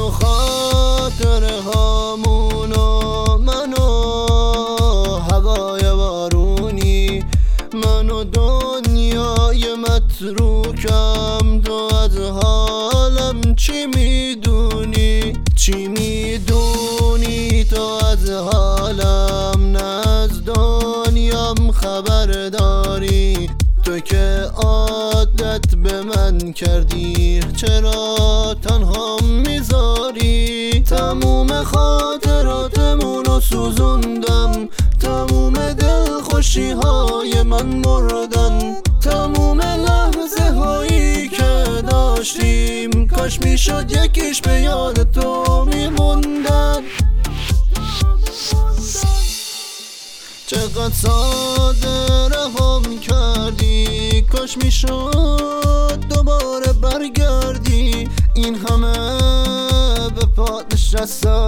و خاطره هامونو، من و هوای بارونی، من و دنیای متروکم. تو از حالم چی میدونی؟ چی میدونی تو از حالم؟ نه از دنیام خبر داری؟ تو که عادت به من کردی، چرا تنها میذاری؟ تموم خاطراتمونو سوزوندم، تموم دلخوشی های من مردن، تموم لحظه هایی که داشتیم کاش میشد یکیش به یاد تو میموندن. چقدر ساده رهام کردی، کاش میشد دوباره برگردی. این همه به پات نشستم